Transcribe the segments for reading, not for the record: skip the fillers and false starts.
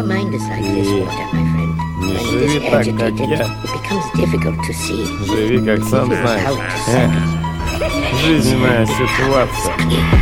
your mind is like this water, my friend. Не When it живи is так, как agitated, я. it becomes difficult to see. Живи, как сам Figure it знаешь. out to second. Жизненная ситуация.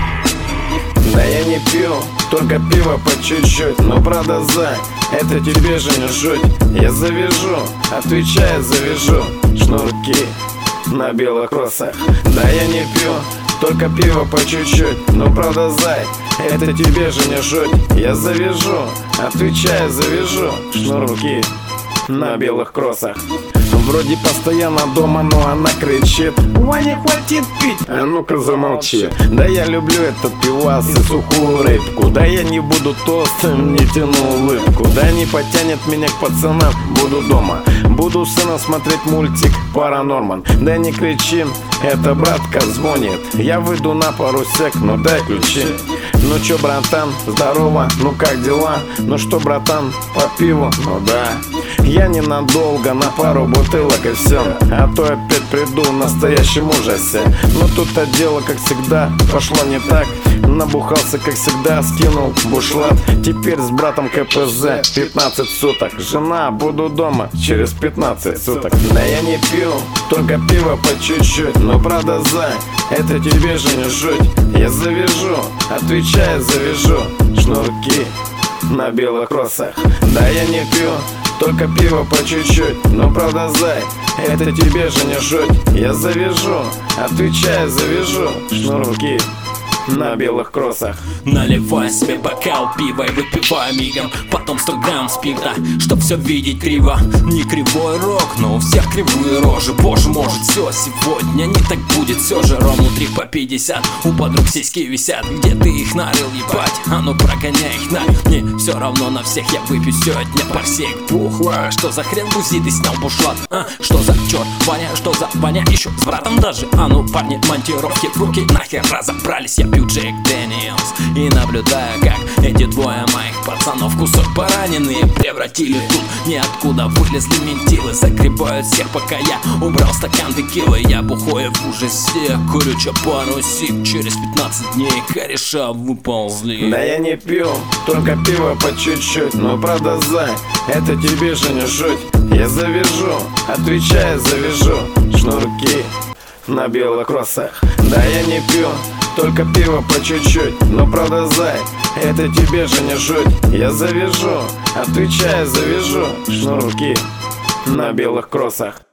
Да я не пью, только пиво по чуть-чуть. Но правда, зай, это тебе же не жуть. Я завяжу, отвечаю, завяжу шнурки на белых кроссах. Да я не пью, только пиво по чуть-чуть. Но правда, зай, это тебе же не жуть. Я завяжу, отвечаю, завяжу шнурки на белых кроссах. Вроде постоянно дома, но она кричит: Ваня, хватит пить! А ну-ка замолчи. Да я люблю этот пивас и сухую рыбку. Да я не буду толстым, не тяну улыбку. Да не потянет меня к пацанам, буду дома. Буду с сыном смотреть мультик Паранорман. Да не кричи, это братка звонит. Я выйду на пару сек, но дай ключи. Ну чё, братан, здорово, ну как дела? Ну что, братан, по пиву? Ну да. Я ненадолго, на пару бутылок и все. А то опять приду в настоящем ужасе. Но тут-то дело, как всегда, пошло не так. Набухался, как всегда, скинул бушлат. Теперь с братом КПЗ 15 суток. Жена, буду дома через 15 суток. Да я не пью, только пиво по чуть-чуть. Но правда, зай, это тебе же не жуть. Я завяжу, отвечаю, завяжу шнурки на белых кроссах. Да я не пью, только пиво по чуть-чуть. Но правда, зай, это тебе же не жуть. Я завяжу, отвечаю, завяжу шнурки на белых кроссах. Наливай себе бокал пива и выпивай мигом. Потом 100 грамм спирта, чтоб все видеть криво. Не кривой рок, но у всех кривые рожи. Боже, может все сегодня не так будет. Все же рому 3 по 50. У подруг сиськи висят. Где ты их нарыл, ебать? А ну прогоняй их на. Мне все равно на всех, я выпью сегодня парсек пухла. Что за хрен гузи, ты снял бушлат? Что за черт, Ваня, что за Ваня? Еще с братом даже. А ну парни, монтировки в руки нахер разобрались. Я пью Джек Дэниелс и наблюдаю, как эти двое моих пацанов кусок пораненные превратили. Тут ниоткуда вылезли ментилы, загребают всех, пока я убрал стакан текилы. Я бухой в ужасе, курю пару сик. Через 15 дней кореша выползли. Да я не пью, только пиво по чуть-чуть. Но правда, зай, это тебе же не жуть. Я завяжу, отвечаю, завяжу шнурки на белых кроссах. Да я не пью, только пиво по чуть-чуть. Но правда, зай, это тебе же не жуть. Я завяжу, отвечаю, завяжу шнурки на белых кроссах.